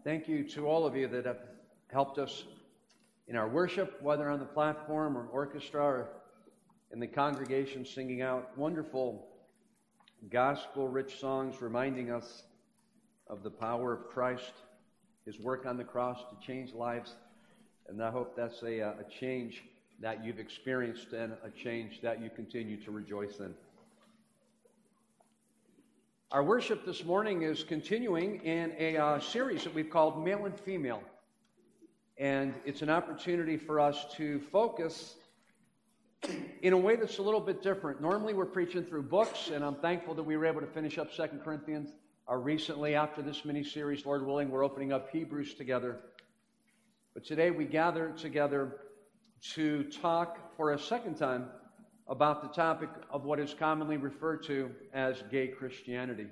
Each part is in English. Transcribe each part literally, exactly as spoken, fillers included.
Thank you to all of you that have helped us in our worship, whether on the platform or orchestra or in the congregation singing out wonderful gospel-rich songs reminding us of the power of Christ, His work on the cross to change lives. And I hope that's a, a change that you've experienced and a change that you continue to rejoice in. Our worship this morning is continuing in a uh, series that we've called Male and Female. And it's an opportunity for us to focus in a way that's a little bit different. Normally we're preaching through books, and I'm thankful that we were able to finish up Second Corinthians uh, recently. After this mini-series, Lord willing, we're opening up Hebrews together. But today we gather together to talk for a second time about the topic of what is commonly referred to as gay Christianity.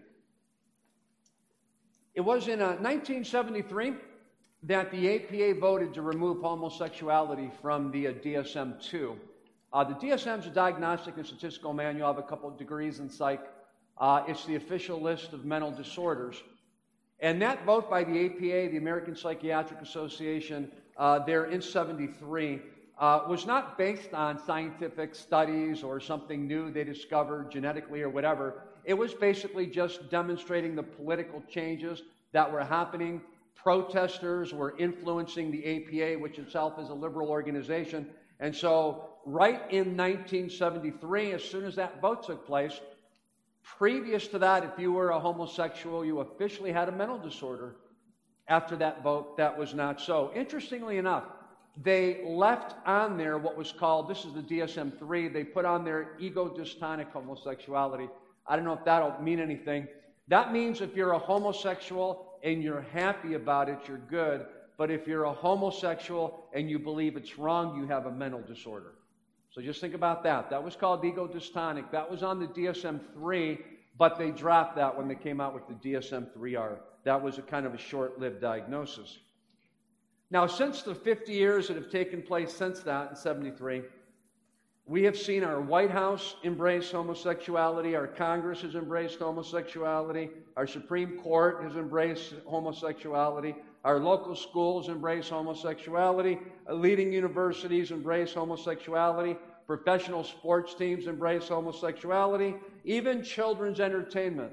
It was in uh, nineteen seventy-three that the A P A voted to remove homosexuality from the uh, D S M two. Uh, the D S M is a diagnostic and statistical manual. I have a couple of degrees in psych. Uh, it's the official list of mental disorders. And that vote by the A P A, the American Psychiatric Association, uh, there in seventy-three, uh, was not based on scientific studies or something new they discovered genetically or whatever. It was basically just demonstrating the political changes that were happening. Protesters were influencing the A P A, which itself is a liberal organization. And so right in nineteen seventy-three, as soon as that vote took place, previous to that, if you were a homosexual, you officially had a mental disorder. After that vote, that was not so. Interestingly enough, they left on there what was called, this is the D S M three, they put on there ego-dystonic homosexuality. I don't know if that'll mean anything. That means if you're a homosexual and you're happy about it, you're good. But if you're a homosexual and you believe it's wrong, you have a mental disorder. So just think about that. That was called ego-dystonic. That was on the D S M three, but they dropped that when they came out with the D S M three R. That was a kind of a short-lived diagnosis. Now, since the fifty years that have taken place since that in seventy-three, we have seen our White House embrace homosexuality, our Congress has embraced homosexuality, our Supreme Court has embraced homosexuality, our local schools embrace homosexuality, leading universities embrace homosexuality, professional sports teams embrace homosexuality, even children's entertainment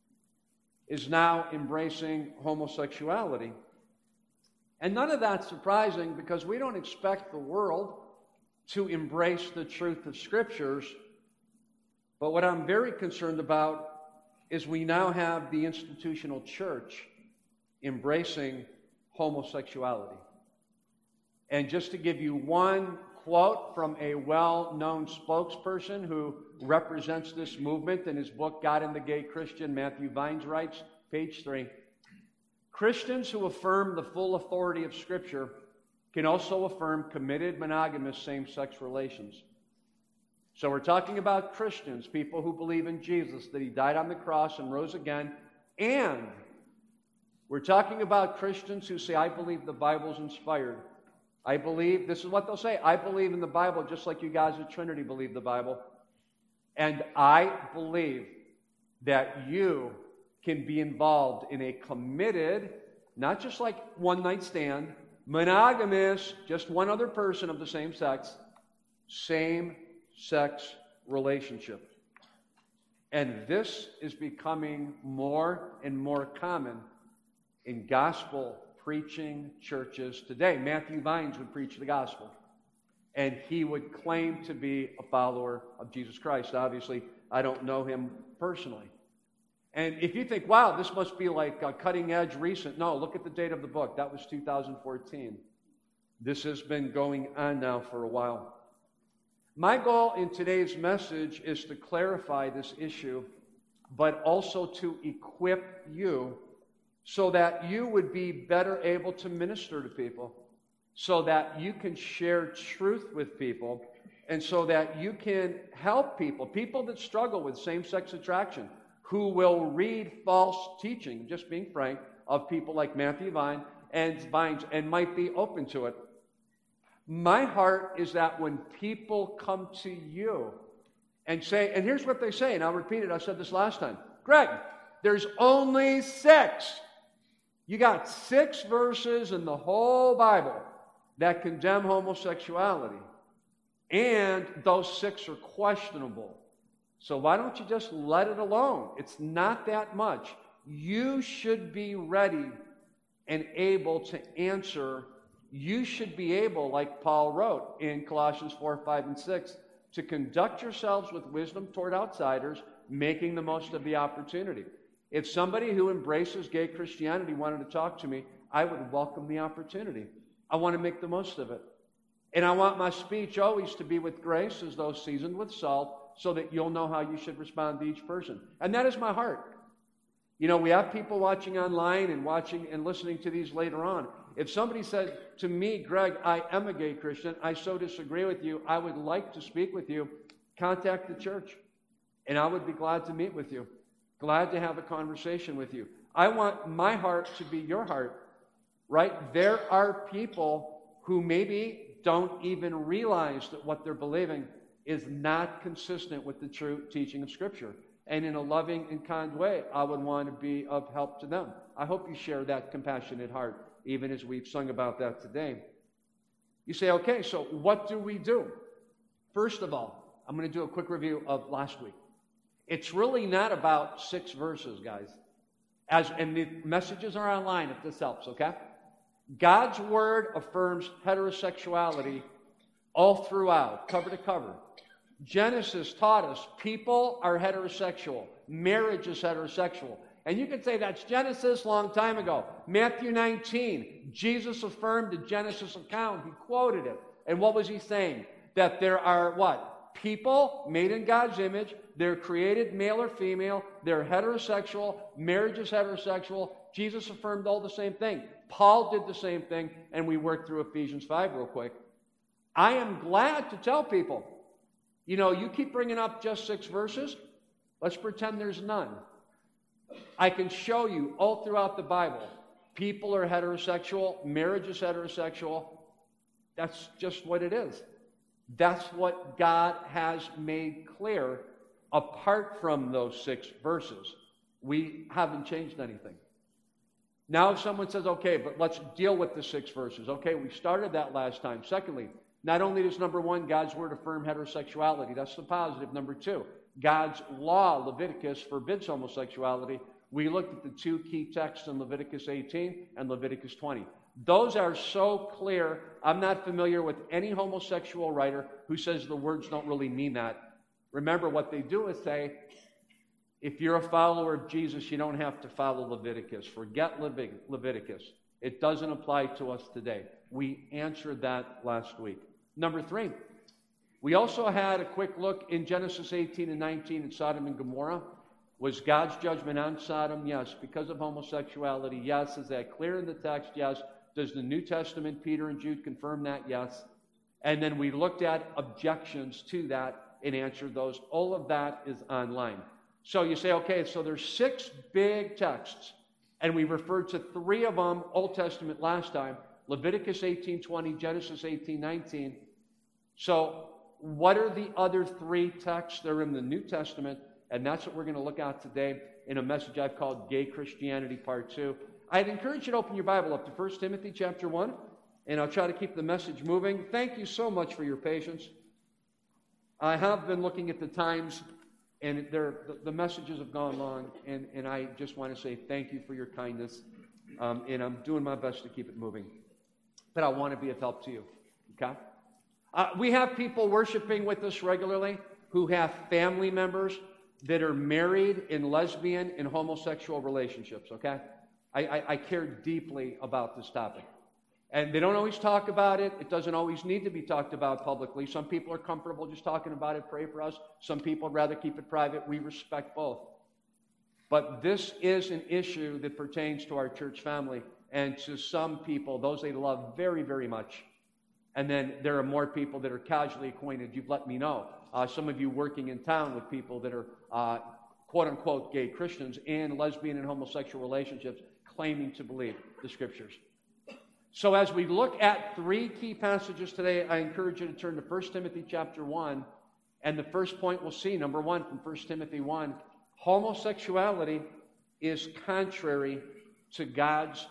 is now embracing homosexuality. And none of that's surprising because we don't expect the world to embrace the truth of Scriptures. But what I'm very concerned about is we now have the institutional church embracing homosexuality. And just to give you one quote from a well-known spokesperson who represents this movement in his book, God and the Gay Christian, Matthew Vines writes, page three, Christians who affirm the full authority of Scripture can also affirm committed monogamous same-sex relations. So we're talking about Christians, people who believe in Jesus, that He died on the cross and rose again, and we're talking about Christians who say, I believe the Bible's inspired. I believe, this is what they'll say, I believe in the Bible just like you guys at Trinity believe the Bible. And I believe that you can be involved in a committed, not just like one-night stand, monogamous, just one other person of the same sex, same-sex relationship. And this is becoming more and more common in gospel preaching churches today. Matthew Vines would preach the gospel, and he would claim to be a follower of Jesus Christ. Obviously, I don't know him personally. And if you think, wow, this must be like a cutting edge recent, no, look at the date of the book. That was two thousand fourteen. This has been going on now for a while. My goal in today's message is to clarify this issue, but also to equip you so that you would be better able to minister to people, so that you can share truth with people, and so that you can help people, people that struggle with same-sex attraction, who will read false teaching, just being frank, of people like Matthew Vine and Vines, and might be open to it. My heart is that when people come to you and say, and here's what they say, and I'll repeat it, I said this last time, Greg, there's only sex. You got six verses in the whole Bible that condemn homosexuality. And those six are questionable. So why don't you just let it alone? It's not that much. You should be ready and able to answer. You should be able, like Paul wrote in Colossians four, five, and six, to conduct yourselves with wisdom toward outsiders, making the most of the opportunity. If somebody who embraces gay Christianity wanted to talk to me, I would welcome the opportunity. I want to make the most of it. And I want my speech always to be with grace as though seasoned with salt, so that you'll know how you should respond to each person. And that is my heart. You know, we have people watching online and watching and listening to these later on. If somebody said to me, Greg, I am a gay Christian, I so disagree with you, I would like to speak with you, contact the church. And I would be glad to meet with you, glad to have a conversation with you. I want my heart to be your heart, right? There are people who maybe don't even realize that what they're believing is not consistent with the true teaching of Scripture. And in a loving and kind way, I would want to be of help to them. I hope you share that compassionate heart, even as we've sung about that today. You say, okay, so what do we do? First of all, I'm going to do a quick review of last week. It's really not about six verses, guys. As and the messages are online if this helps, okay? God's Word affirms heterosexuality all throughout, cover to cover. Genesis taught us people are heterosexual. Marriage is heterosexual. And you can say that's Genesis, long time ago. Matthew nineteen, Jesus affirmed the Genesis account. He quoted it. And what was he saying? That there are what? People made in God's image. They're created male or female. They're heterosexual. Marriage is heterosexual. Jesus affirmed all the same thing. Paul did the same thing. And we worked through Ephesians five real quick. I am glad to tell people, you know, you keep bringing up just six verses. Let's pretend there's none. I can show you all throughout the Bible, people are heterosexual, marriage is heterosexual. That's just what it is. That's what God has made clear apart from those six verses. We haven't changed anything. Now if someone says, okay, but let's deal with the six verses. Okay, we started that last time. Secondly, not only does, number one, God's Word affirm heterosexuality. That's the positive. Number two, God's law, Leviticus, forbids homosexuality. We looked at the two key texts in Leviticus eighteen and Leviticus twenty. Those are so clear. I'm not familiar with any homosexual writer who says the words don't really mean that. Remember, what they do is say, if you're a follower of Jesus, you don't have to follow Leviticus. Forget Levit- Leviticus. It doesn't apply to us today. We answered that last week. Number three, we also had a quick look in Genesis eighteen and nineteen at Sodom and Gomorrah. Was God's judgment on Sodom? Yes. Because of homosexuality? Yes. Is that clear in the text? Yes. Does the New Testament, Peter and Jude, confirm that? Yes. And then we looked at objections to that and answered those. All of that is online. So you say, okay, so there's six big texts, and we referred to three of them, Old Testament last time, Leviticus eighteen twenty, Genesis eighteen nineteen. So what are the other three texts? They're in the New Testament, and that's what we're going to look at today in a message I've called Gay Christianity Part two. I'd encourage you to open your Bible up to First Timothy chapter one, and I'll try to keep the message moving. Thank you so much for your patience. I have been looking at the times, and the, the messages have gone long, and, and I just want to say thank you for your kindness, um, and I'm doing my best to keep it moving. But I want to be of help to you, okay? Uh, we have people worshiping with us regularly who have family members that are married in lesbian and homosexual relationships, okay? I, I, I care deeply about this topic. And they don't always talk about it. It doesn't always need to be talked about publicly. Some people are comfortable just talking about it. Pray for us. Some people would rather keep it private. We respect both. But this is an issue that pertains to our church family and to some people, those they love very, very much. And then there are more people that are casually acquainted. You've let me know. Uh, some of you working in town with people that are uh, quote-unquote gay Christians in lesbian and homosexual relationships claiming to believe the Scriptures. So as we look at three key passages today, I encourage you to turn to First Timothy chapter one. And the first point we'll see, number one, from First Timothy one, homosexuality is contrary to God's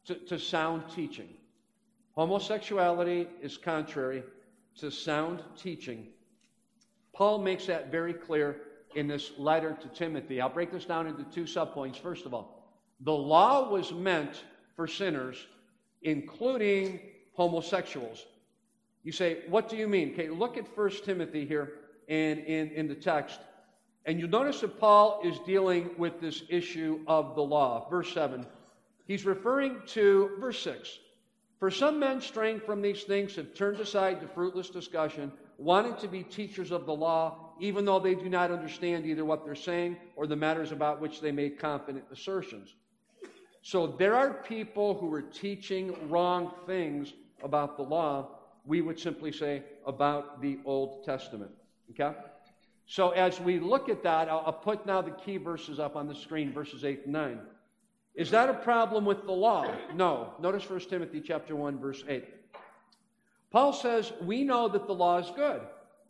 to, to sound teaching. Homosexuality is contrary to sound teaching. Paul makes that very clear in this letter to Timothy. I'll break this down into two subpoints. First of all, the law was meant for sinners, including homosexuals. You say, what do you mean? Okay, look at First Timothy here and in, in the text. And you'll notice that Paul is dealing with this issue of the law. Verse seven, he's referring to verse six. For some men straying from these things have turned aside to fruitless discussion, wanting to be teachers of the law, even though they do not understand either what they're saying or the matters about which they make confident assertions. So there are people who are teaching wrong things about the law. We would simply say about the Old Testament. Okay? So as we look at that, I'll, I'll put now the key verses up on the screen, verses eight and nine. Is that a problem with the law? No. Notice First Timothy chapter one, verse eight. Paul says, we know that the law is good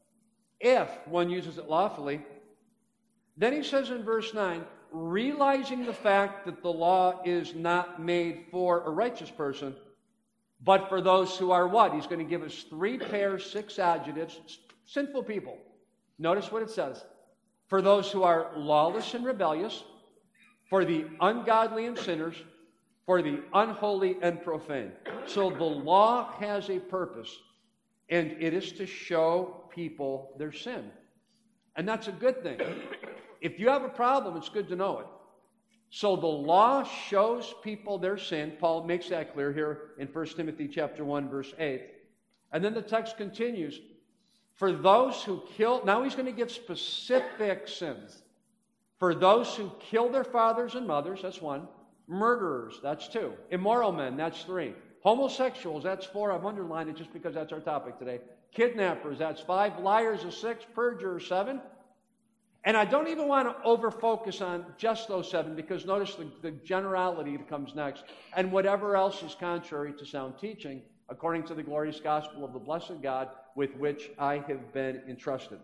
if one uses it lawfully. Then he says in verse nine, realizing the fact that the law is not made for a righteous person, but for those who are what? He's going to give us three pairs, six adjectives, sinful people. Notice what it says. For those who are lawless and rebellious, for the ungodly and sinners, for the unholy and profane. So the law has a purpose, and it is to show people their sin. And that's a good thing. If you have a problem, it's good to know it. So the law shows people their sin. Paul makes that clear here in First Timothy chapter one, verse eight. And then the text continues. For those who kill, now he's going to give specific sins. For those who kill their fathers and mothers, that's one. Murderers, that's two. Immoral men, that's three. Homosexuals, that's four. I've underlined it just because that's our topic today. Kidnappers, that's five. Liars is six. Perjurers, seven. And I don't even want to over-focus on just those seven, because notice the, the generality that comes next. And whatever else is contrary to sound teaching, according to the glorious gospel of the blessed God with which I have been entrusted.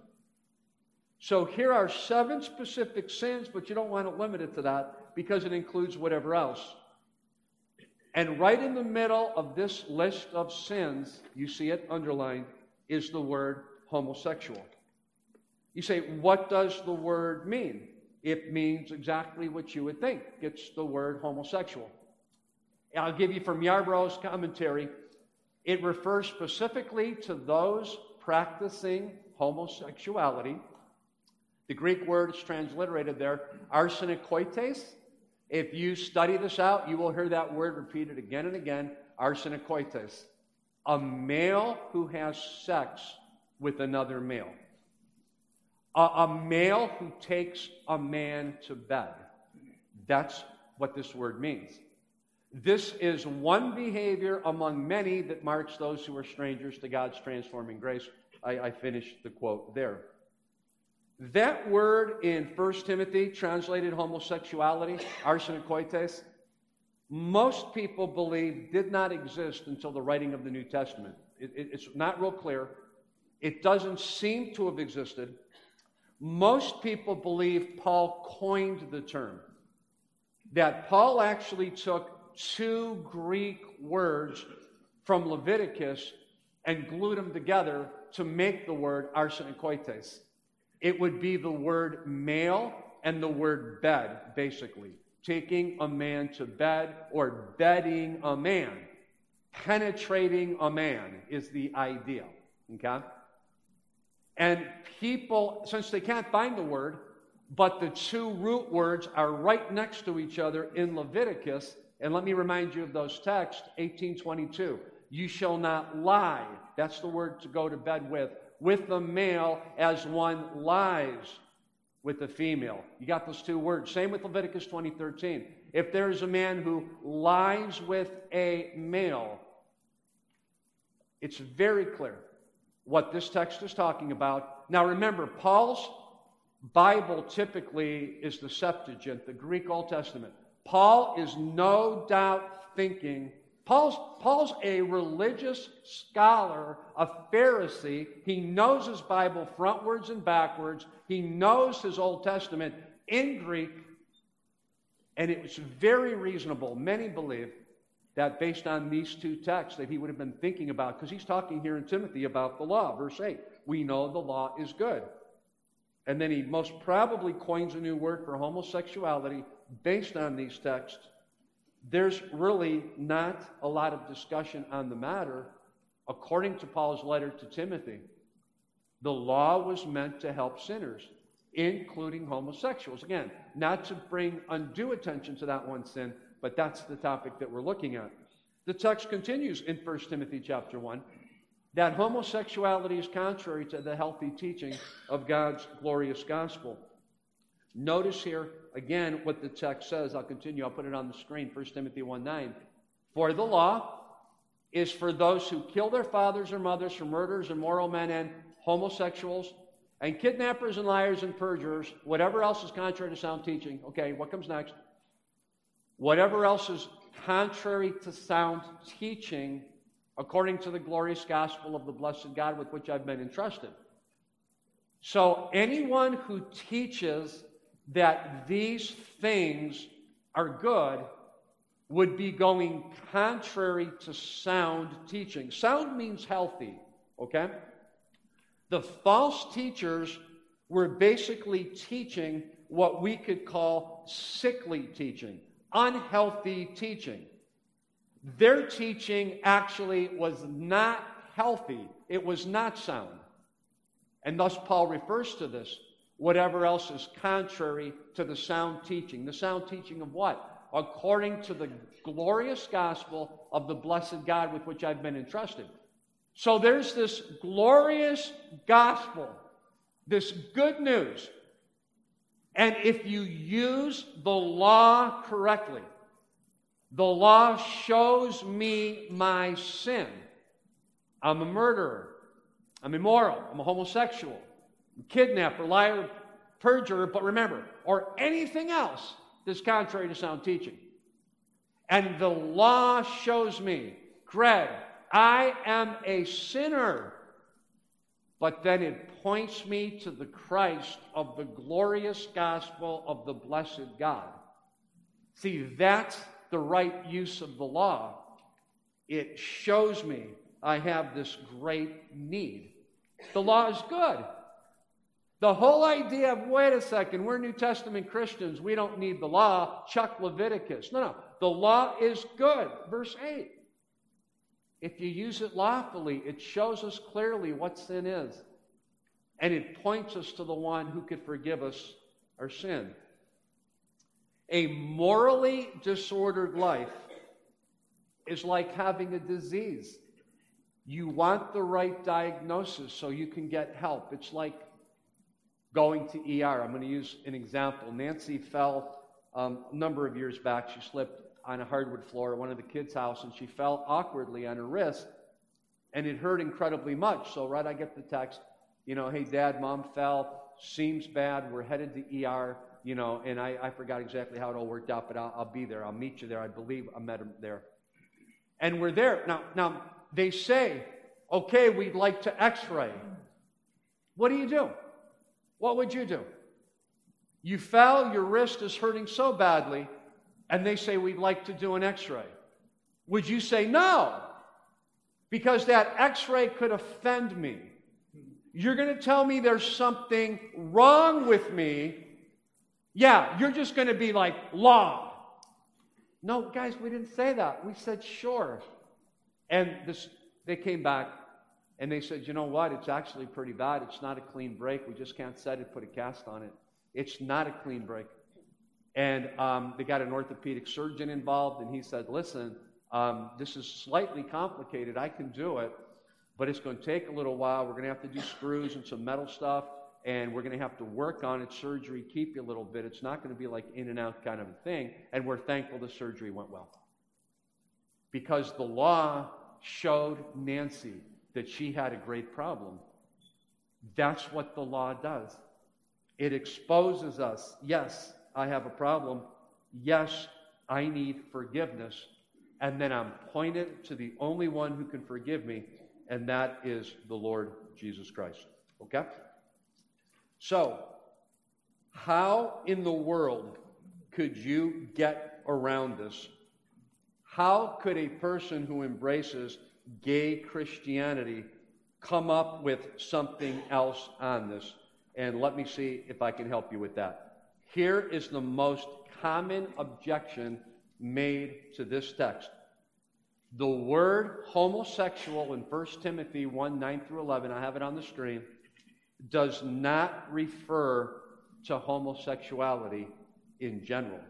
So here are seven specific sins, but you don't want to limit it to that because it includes whatever else. And right in the middle of this list of sins, you see it underlined, is the word homosexual. You say, what does the word mean? It means exactly what you would think. It's the word homosexual. I'll give you from Yarborough's commentary. It refers specifically to those practicing homosexuality. The Greek word is transliterated there, arsenokoites. If you study this out, you will hear that word repeated again and again, arsenokoites. A male who has sex with another male. A, a male who takes a man to bed. That's what this word means. This is one behavior among many that marks those who are strangers to God's transforming grace. I, I finished the quote there. That word in First Timothy, translated homosexuality, arsenokoites, most people believe did not exist until the writing of the New Testament. It, it, it's not real clear. It doesn't seem to have existed. Most people believe Paul coined the term. That Paul actually took two Greek words from Leviticus and glued them together to make the word arsenokoites. It would be the word male and the word bed, basically. Taking a man to bed or bedding a man. Penetrating a man is the idea. Okay? And people, since they can't find the word, but the two root words are right next to each other in Leviticus, and let me remind you of those texts, eighteen twenty-two. You shall not lie. That's the word to go to bed with. With the male as one lies with the female. You got those two words. Same with Leviticus twenty thirteen. If there's a man who lies with a male, it's very clear what this text is talking about. Now remember, Paul's Bible typically is the Septuagint, the Greek Old Testament. Paul is no doubt thinking, Paul's, Paul's a religious scholar, a Pharisee. He knows his Bible frontwards and backwards. He knows his Old Testament in Greek. And it was very reasonable, many believe, that based on these two texts that he would have been thinking about, because he's talking here in Timothy about the law. Verse eight, we know the law is good. And then he most probably coins a new word for homosexuality based on these texts. There's really not a lot of discussion on the matter. According to Paul's letter to Timothy, the law was meant to help sinners, including homosexuals. Again, not to bring undue attention to that one sin, but that's the topic that we're looking at. The text continues in First Timothy chapter one, that homosexuality is contrary to the healthy teaching of God's glorious gospel. Notice here, again, what the text says. I'll continue. I'll put it on the screen. First Timothy one nine. For the law is for those who kill their fathers or mothers, for murderers, immoral men, and homosexuals, and kidnappers and liars and perjurers, whatever else is contrary to sound teaching. Okay, what comes next? Whatever else is contrary to sound teaching, according to the glorious gospel of the blessed God with which I've been entrusted. So anyone who teaches that these things are good would be going contrary to sound teaching. Sound means healthy, okay? The false teachers were basically teaching what we could call sickly teaching, unhealthy teaching. Their teaching actually was not healthy. It was not sound. And thus Paul refers to this, whatever else is contrary to the sound teaching. The sound teaching of what? According to the glorious gospel of the blessed God with which I've been entrusted. So there's this glorious gospel, this good news. And if you use the law correctly, the law shows me my sin. I'm a murderer. I'm immoral. I'm a homosexual. I'm a kidnapper, liar, perjurer, but remember, or anything else that's contrary to sound teaching. And the law shows me, Greg, I am a sinner. But then it points me to the Christ of the glorious gospel of the blessed God. See, that's the right use of the law. It shows me I have this great need. The law is good. The whole idea of, wait a second, we're New Testament Christians, we don't need the law, Chuck Leviticus. No, no, the law is good. Verse eight. If you use it lawfully, it shows us clearly what sin is. And it points us to the one who could forgive us our sin. A morally disordered life is like having a disease. You want the right diagnosis so you can get help. It's like going to E R. I'm going to use an example. Nancy fell um, a number of years back. She slipped on a hardwood floor at one of the kids' house, and she fell awkwardly on her wrist, and it hurt incredibly much. So right, I get the text, you know, hey, Dad, Mom fell, seems bad, we're headed to E R, you know, and I, I forgot exactly how it all worked out, but I'll, I'll be there. I'll meet you there. I believe I met him there. And we're there. Now, now they say, okay, we'd like to x-ray. What do you do? What would you do? You fell, your wrist is hurting so badly, and they say, we'd like to do an x-ray. Would you say no? Because that x-ray could offend me. You're going to tell me there's something wrong with me. Yeah, you're just going to be like, law. No, guys, we didn't say that. We said, sure. And this, they came back, and they said, you know what? It's actually pretty bad. It's not a clean break. We just can't set it, put a cast on it. It's not a clean break. And um, they got an orthopedic surgeon involved, and he said, listen, um, this is slightly complicated. I can do it, but it's going to take a little while. We're going to have to do screws and some metal stuff, and we're going to have to work on it, surgery, keep you a little bit. It's not going to be like in and out kind of a thing, and we're thankful the surgery went well. Because the law showed Nancy that she had a great problem. That's what the law does. It exposes us. Yes, I have a problem. Yes, I need forgiveness. And then I'm pointed to the only one who can forgive me, and that is the Lord Jesus Christ. Okay? So, how in the world could you get around this? How could a person who embraces gay Christianity come up with something else on this? And let me see if I can help you with that. Here is the most common objection made to this text. The word homosexual in First Timothy one, nine through eleven, I have it on the screen, does not refer to homosexuality in general.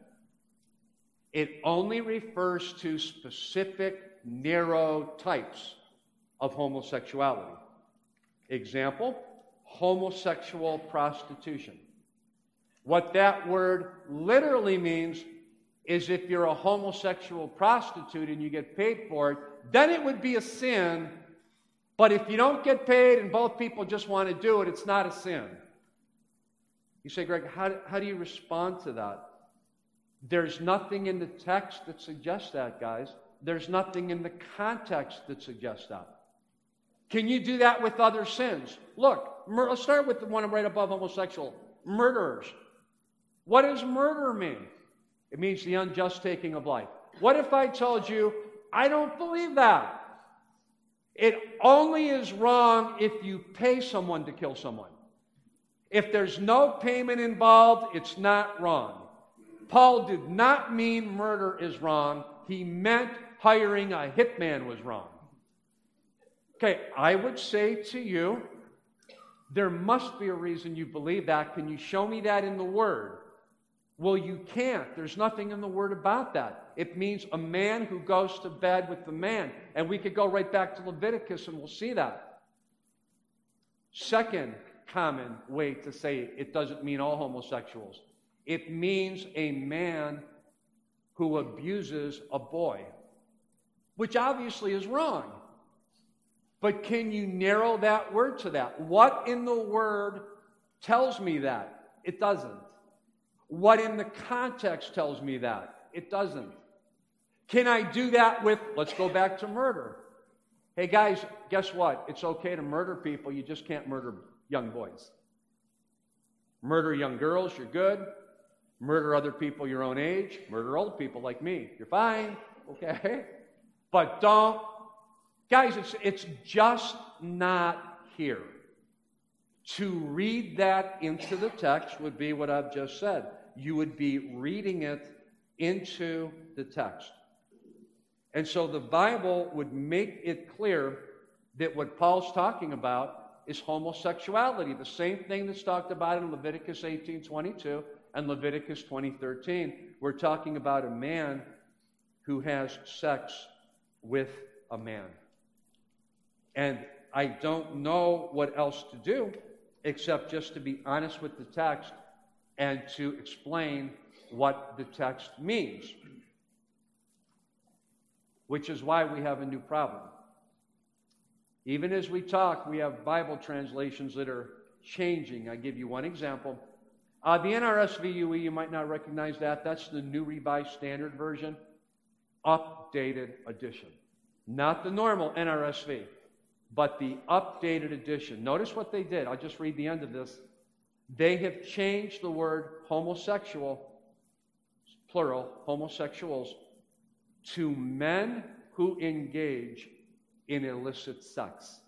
It only refers to specific, narrow types of homosexuality. Example, homosexual prostitution. What that word literally means is if you're a homosexual prostitute and you get paid for it, then it would be a sin. But if you don't get paid and both people just want to do it, it's not a sin. You say, Greg, how, how do you respond to that? There's nothing in the text that suggests that, guys. There's nothing in the context that suggests that. Can you do that with other sins? Look, mur- let's start with the one right above homosexual. Murderers. What does murder mean? It means the unjust taking of life. What if I told you, I don't believe that? It only is wrong if you pay someone to kill someone. If there's no payment involved, it's not wrong. Paul did not mean murder is wrong. He meant hiring a hitman was wrong. Okay, I would say to you, there must be a reason you believe that. Can you show me that in the Word? Well, you can't. There's nothing in the Word about that. It means a man who goes to bed with the man. And we could go right back to Leviticus and we'll see that. Second common way to say it, it doesn't mean all homosexuals. It means a man who abuses a boy, which obviously is wrong. But can you narrow that word to that? What in the Word tells me that? It doesn't. What in the context tells me that? It doesn't. Can I do that with, let's go back to murder. Hey guys, guess what? It's okay to murder people, you just can't murder young boys. Murder young girls, you're good. Murder other people your own age. Murder old people like me, you're fine, okay? But don't, guys, it's, it's just not here. To read that into the text would be what I've just said. You would be reading it into the text. And so the Bible would make it clear that what Paul's talking about is homosexuality, the same thing that's talked about in Leviticus eighteen twenty-two and Leviticus twenty thirteen. We're talking about a man who has sex with a man. And I don't know what else to do except just to be honest with the text and to explain what the text means. Which is why we have a new problem. Even as we talk, we have Bible translations that are changing. I give you one example. Uh, the N R S V U E, you might not recognize that. That's the New Revised Standard Version. Updated edition. Not the normal N R S V, but the updated edition. Notice what they did. I'll just read the end of this. They have changed the word homosexual, plural, homosexuals, to men who engage in illicit sex.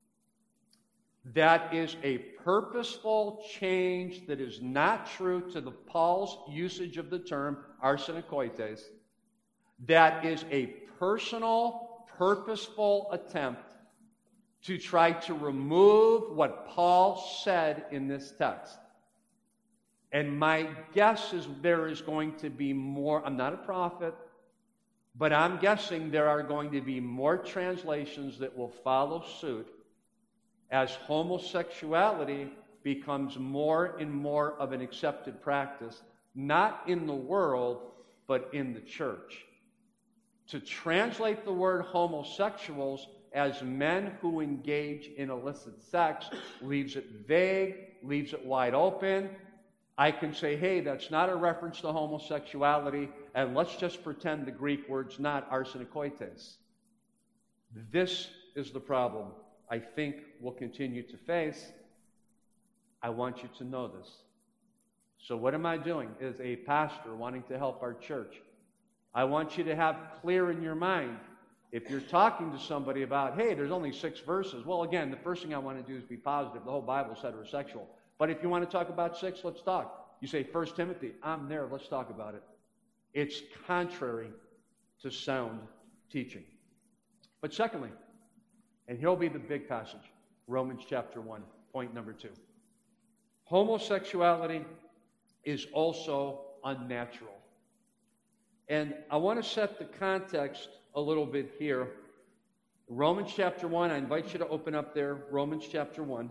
That is a purposeful change that is not true to the Paul's usage of the term arsenokoites. That is a personal, purposeful attempt to try to remove what Paul said in this text. And my guess is there is going to be more, I'm not a prophet, but I'm guessing there are going to be more translations that will follow suit as homosexuality becomes more and more of an accepted practice, not in the world, but in the church. To translate the word homosexuals as men who engage in illicit sex leaves it vague, leaves it wide open. I can say, hey, that's not a reference to homosexuality, and let's just pretend the Greek word's not arsenokoites. This is the problem I think we'll continue to face. I want you to know this. So what am I doing as a pastor wanting to help our church? I want you to have clear in your mind, if you're talking to somebody about, hey, there's only six verses. Well, again, the first thing I want to do is be positive. The whole Bible is heterosexual. But if you want to talk about six, let's talk. You say First Timothy, I'm there, let's talk about it. It's contrary to sound teaching. But secondly, and here'll be the big passage, Romans chapter one, point number two. Homosexuality is also unnatural. And I want to set the context a little bit here. Romans chapter one, I invite you to open up there, Romans chapter one.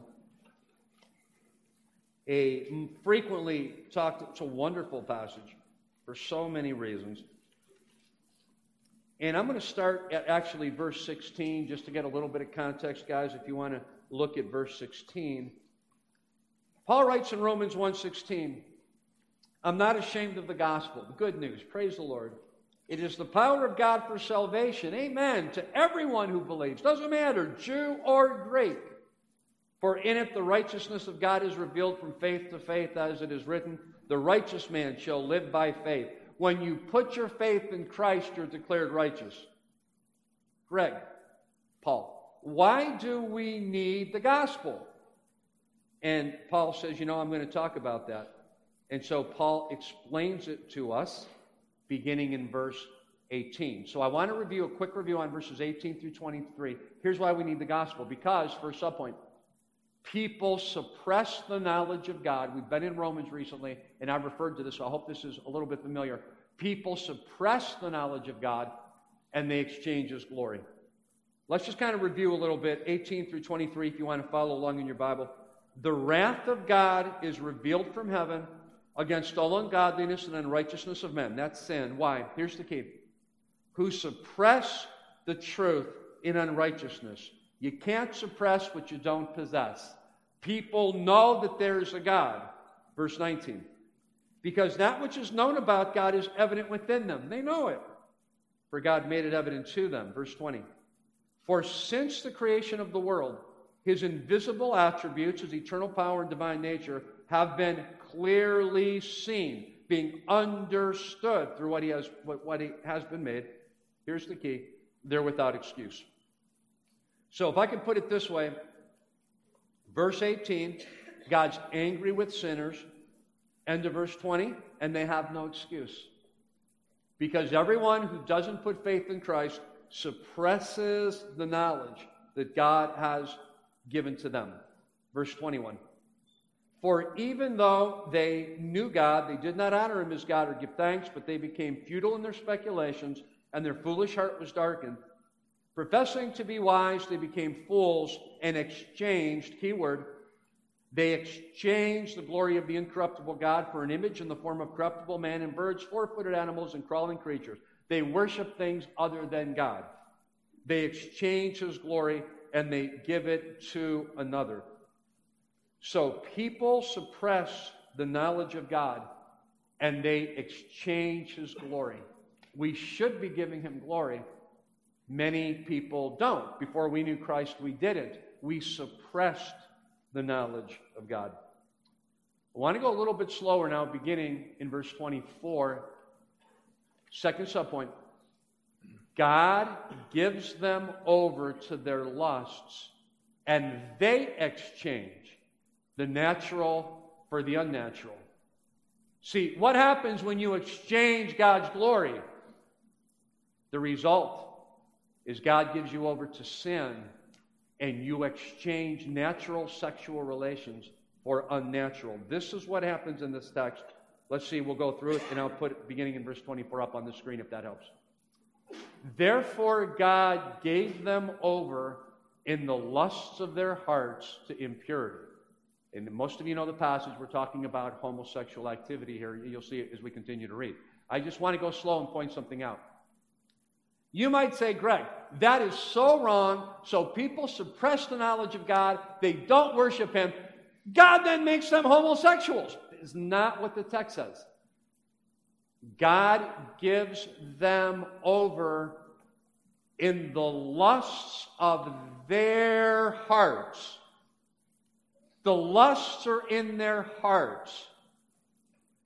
A frequently talked, it's a wonderful passage for so many reasons. And I'm going to start at actually verse sixteen, just to get a little bit of context, guys, if you want to look at verse sixteen. Paul writes in Romans one sixteen, I'm not ashamed of the gospel, the good news, praise the Lord. It is the power of God for salvation, amen, to everyone who believes. Doesn't matter, Jew or Greek. For in it the righteousness of God is revealed from faith to faith, as it is written, the righteous man shall live by faith. When you put your faith in Christ, you're declared righteous. Greg, Paul, why do we need the gospel? And Paul says, you know, I'm going to talk about that. And so Paul explains it to us, beginning in verse eighteen. So I want to review a quick review on verses eighteen through twenty-three. Here's why we need the gospel. Because, first subpoint, people suppress the knowledge of God. We've been in Romans recently, and I've referred to this, so I hope this is a little bit familiar. People suppress the knowledge of God, and they exchange His glory. Let's just kind of review a little bit, eighteen through twenty-three, if you want to follow along in your Bible. The wrath of God is revealed from heaven against all ungodliness and unrighteousness of men. That's sin. Why? Here's the key. Who suppress the truth in unrighteousness. You can't suppress what you don't possess. People know that there is a God. Verse nineteen. Because that which is known about God is evident within them. They know it. For God made it evident to them. Verse twenty. For since the creation of the world, His invisible attributes, His eternal power and divine nature, have been clearly seen, being understood through what He has, what, what He has been made. Here's the key. They're without excuse. So if I can put it this way, verse eighteen, God's angry with sinners. End of verse twenty, and they have no excuse. Because everyone who doesn't put faith in Christ suppresses the knowledge that God has given to them. Verse twenty-one. For even though they knew God, they did not honor Him as God or give thanks, but they became futile in their speculations, and their foolish heart was darkened. Professing to be wise, they became fools and exchanged, keyword, they exchanged the glory of the incorruptible God for an image in the form of corruptible man and birds, four-footed animals, and crawling creatures. They worship things other than God. They exchange His glory and they give it to another. So people suppress the knowledge of God and they exchange His glory. We should be giving Him glory. Many people don't. Before we knew Christ, we didn't. We suppressed the knowledge of God. I want to go a little bit slower now, beginning in verse twenty-four. Second subpoint. God gives them over to their lusts, and they exchange the natural for the unnatural. See, what happens when you exchange God's glory? The result is God gives you over to sin, and you exchange natural sexual relations for unnatural. This is what happens in this text. Let's see, we'll go through it, and I'll put it beginning in verse twenty-four up on the screen if that helps. Therefore God gave them over in the lusts of their hearts to impurity. And most of you know the passage. We're talking about homosexual activity here. You'll see it as we continue to read. I just want to go slow and point something out. You might say, Greg, that is so wrong. So people suppress the knowledge of God. They don't worship Him. God then makes them homosexuals. It's not what the text says. God gives them over in the lusts of their hearts. The lusts are in their hearts.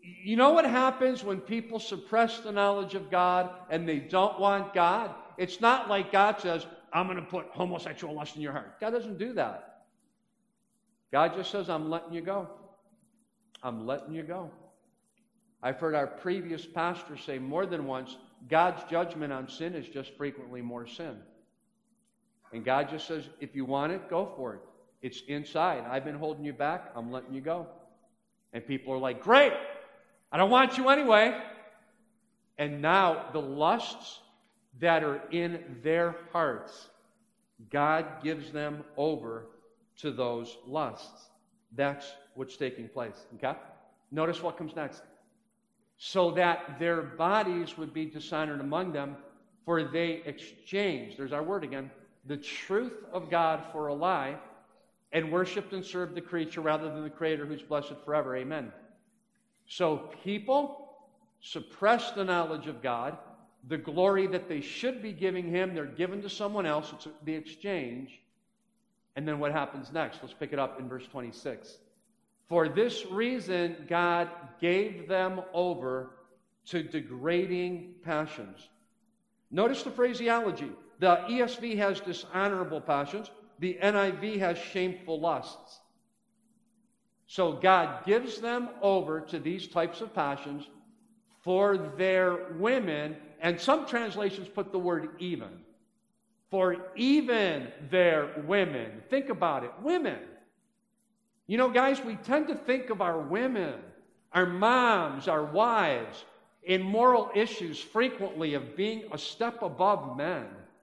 You know what happens when people suppress the knowledge of God and they don't want God? It's not like God says, I'm going to put homosexual lust in your heart. God doesn't do that. God just says, I'm letting you go. I'm letting you go. I've heard our previous pastor say more than once, God's judgment on sin is just frequently more sin. And God just says, if you want it, go for it. It's inside. I've been holding you back. I'm letting you go. And people are like, great. I don't want you anyway. And now the lusts that are in their hearts, God gives them over to those lusts. That's what's taking place. Okay? Notice what comes next. So that their bodies would be dishonored among them, for they exchanged, there's our word again, the truth of God for a lie, and worshipped and served the creature rather than the Creator, who's blessed forever. Amen. So people suppress the knowledge of God. The glory that they should be giving Him, they're given to someone else. It's the exchange. And then what happens next? Let's pick it up in verse twenty-six. For this reason, God gave them over to degrading passions. Notice the phraseology. The E S V has dishonorable passions. The N I V has shameful lusts. So God gives them over to these types of passions for their women, and some translations put the word even. For even their women. Think about it. Women. You know, guys, we tend to think of our women, our moms, our wives, in moral issues frequently of being a step above men.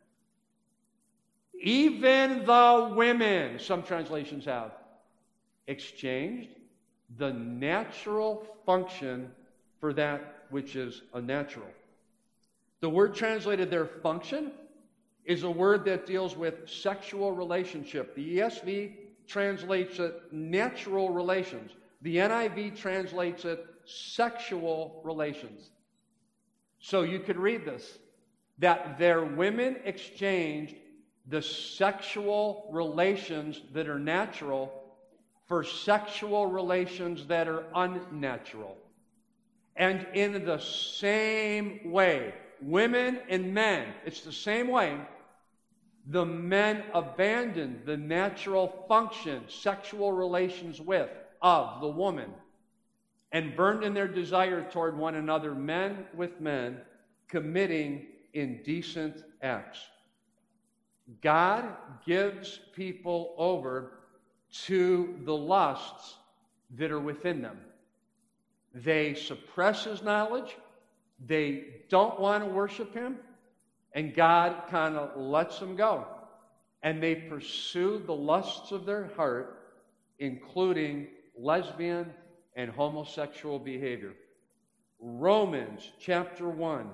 Even the women, some translations have, exchanged the natural function for that which is unnatural. The word translated there, function, is a word that deals with sexual relationship. The E S V translates it natural relations. The N I V translates it sexual relations. So you could read this, that their women exchanged the sexual relations that are natural for sexual relations that are unnatural. And in the same way, women and men, it's the same way, the men abandoned the natural function, sexual relations with, of the woman, and burned in their desire toward one another, men with men, committing indecent acts. God gives people over to the lusts that are within them. They suppress His knowledge. They don't want to worship Him. And God kind of lets them go. And they pursue the lusts of their heart, including lesbian and homosexual behavior. Romans chapter one.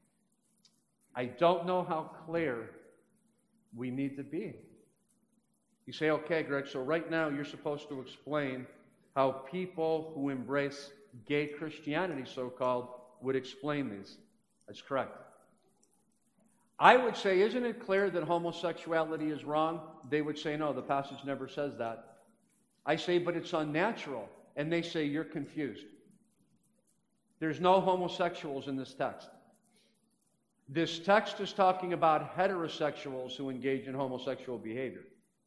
I don't know how clear we need to be. You say, okay, Greg, so right now you're supposed to explain how people who embrace gay Christianity, so-called, would explain these. That's correct. I would say, isn't it clear that homosexuality is wrong? They would say, no, the passage never says that. I say, but it's unnatural. And they say, you're confused. There's no homosexuals in this text. This text is talking about heterosexuals who engage in homosexual behavior.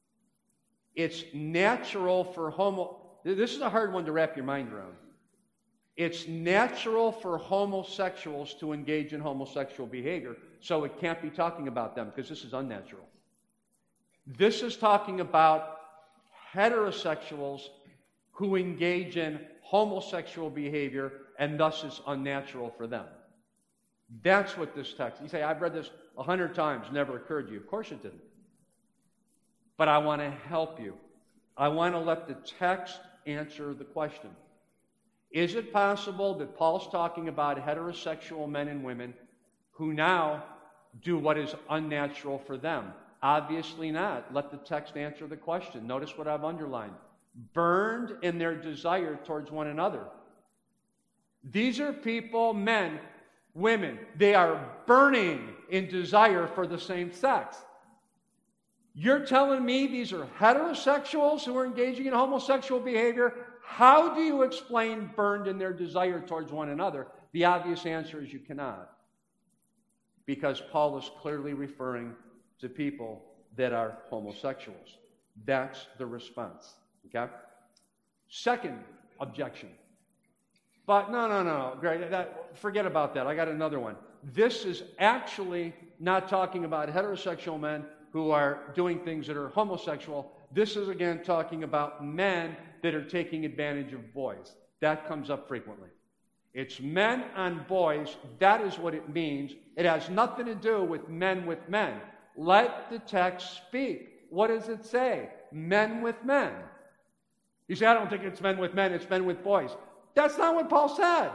It's natural for homo... This is a hard one to wrap your mind around. It's natural for homosexuals to engage in homosexual behavior, so it can't be talking about them because this is unnatural. This is talking about heterosexuals who engage in homosexual behavior, and thus it's unnatural for them. That's what this text... You say, I've read this a hundred times, never occurred to you. Of course it didn't. But I want to help you. I want to let the text answer the question. Is it possible that Paul's talking about heterosexual men and women who now do what is unnatural for them? Obviously not. Let the text answer the question. Notice what I've underlined. Burned in their desire towards one another. These are people, men, women. They are burning in desire for the same sex. You're telling me these are heterosexuals who are engaging in homosexual behavior? How do you explain burned in their desire towards one another? The obvious answer is you cannot. Because Paul is clearly referring to people that are homosexuals. That's the response. Okay? Second objection. But no, no, no, Greg, that, forget about that. I got another one. This is actually not talking about heterosexual men who are doing things that are homosexual. This is, again, talking about men that are taking advantage of boys. That comes up frequently. It's men on boys. That is what it means. It has nothing to do with men with men. Let the text speak. What does it say? Men with men. You say, I don't think it's men with men, it's men with boys. That's not what Paul said.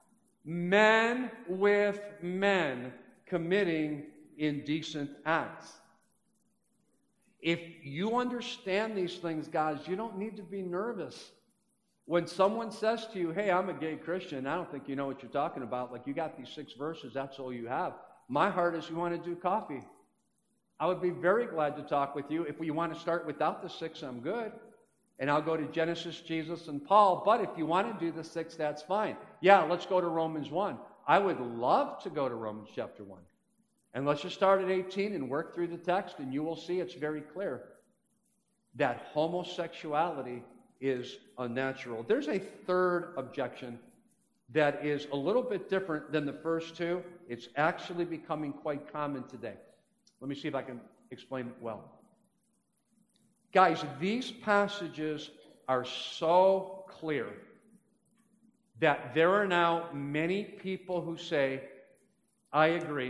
Men with men committing indecent acts. If you understand these things, guys, you don't need to be nervous. When someone says to you, hey, I'm a gay Christian, I don't think you know what you're talking about. Like, you got these six verses, that's all you have. My heart is, you want to do coffee. I would be very glad to talk with you. If you want to start without the six, I'm good. And I'll go to Genesis, Jesus, and Paul. But if you want to do the six, that's fine. Yeah, let's go to Romans one. I would love to go to Romans chapter one. And let's just start at eighteen and work through the text, and you will see it's very clear that homosexuality is unnatural. There's a third objection that is a little bit different than the first two. It's actually becoming quite common today. Let me see if I can explain it well. Guys, these passages are so clear that there are now many people who say, I agree,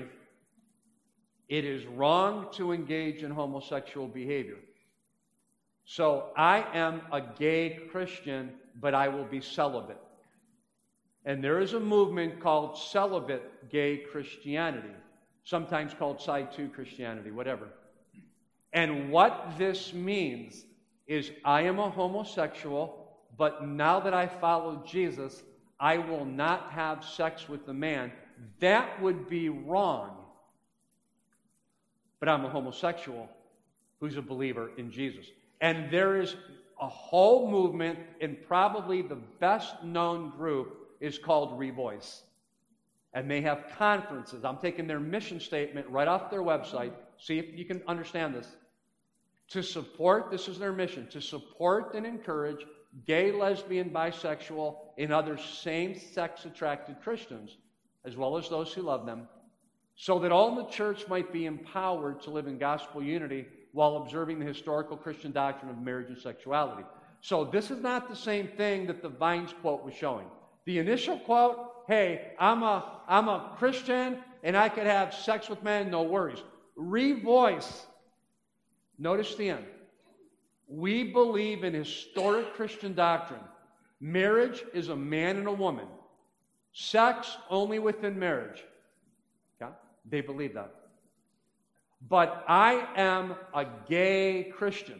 it is wrong to engage in homosexual behavior. So I am a gay Christian, but I will be celibate. And there is a movement called celibate gay Christianity, sometimes called side two Christianity, whatever. And what this means is I am a homosexual, but now that I follow Jesus, I will not have sex with a man. That would be wrong. But I'm a homosexual who's a believer in Jesus. And there is a whole movement, and probably the best known group is called Revoice. And they have conferences. I'm taking their mission statement right off their website. See if you can understand this. To support, this is their mission, to support and encourage gay, lesbian, bisexual, and other same-sex attracted Christians, as well as those who love them, so that all in the church might be empowered to live in gospel unity while observing the historical Christian doctrine of marriage and sexuality. So this is not the same thing that the Vines quote was showing. The initial quote, hey, I'm a, I'm a Christian and I could have sex with men, no worries. Revoice. Notice the end. We believe in historic Christian doctrine. Marriage is a man and a woman. Sex only within marriage. Okay? They believe that. But I am a gay Christian.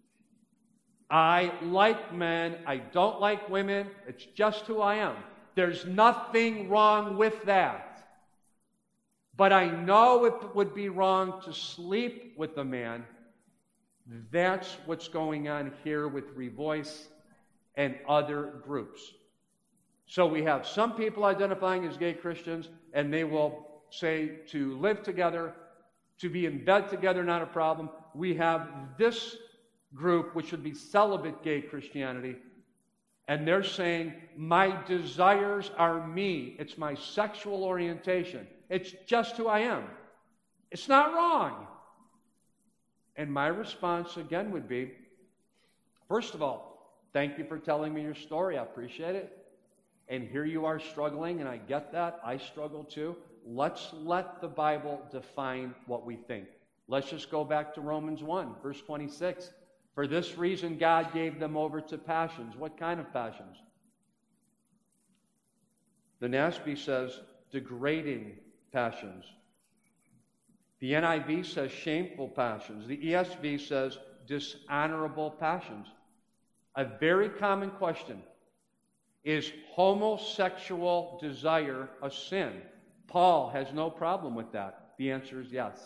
I like men. I don't like women. It's just who I am. There's nothing wrong with that. But I know it would be wrong to sleep with a man. That's what's going on here with Revoice and other groups. So we have some people identifying as gay Christians, and they will say to live together, to be in bed together, not a problem. We have this group, which would be celibate gay Christianity, and they're saying, my desires are me. It's my sexual orientation. It's just who I am. It's not wrong. And my response, again, would be, first of all, thank you for telling me your story. I appreciate it. And here you are struggling, and I get that. I struggle too. Let's let the Bible define what we think. Let's just go back to Romans one, verse twenty-six. For this reason, God gave them over to passions. What kind of passions? The N A S B says degrading passions. The N I V says shameful passions. The E S V says dishonorable passions. A very common question. Is homosexual desire a sin? Paul has no problem with that. The answer is yes.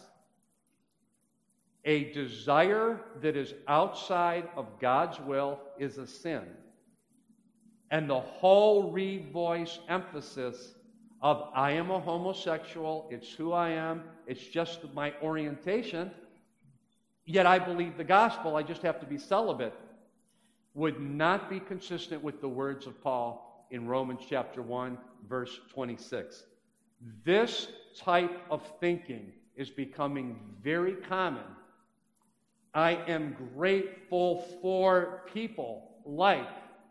A desire that is outside of God's will is a sin. And the whole revoice emphasis of I am a homosexual, it's who I am, it's just my orientation, yet I believe the gospel, I just have to be celibate, would not be consistent with the words of Paul in Romans chapter one, verse twenty-six. This type of thinking is becoming very common. I am grateful for people like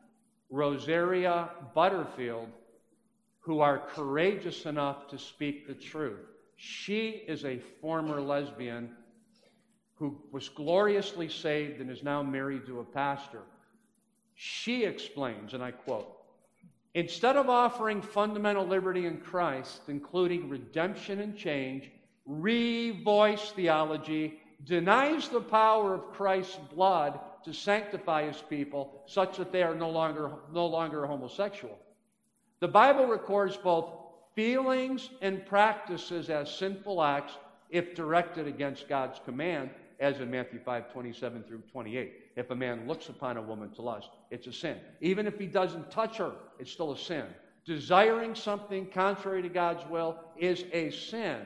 Rosaria Butterfield who are courageous enough to speak the truth. She is a former lesbian who was gloriously saved and is now married to a pastor. She explains, and I quote, "Instead of offering fundamental liberty in Christ, including redemption and change, revoice theology denies the power of Christ's blood to sanctify his people such that they are no longer, no longer homosexual. The Bible records both feelings and practices as sinful acts if directed against God's command, as in Matthew five, twenty-seven through twenty-eight. If a man looks upon a woman to lust, it's a sin. Even if he doesn't touch her, it's still a sin. Desiring something contrary to God's will is a sin."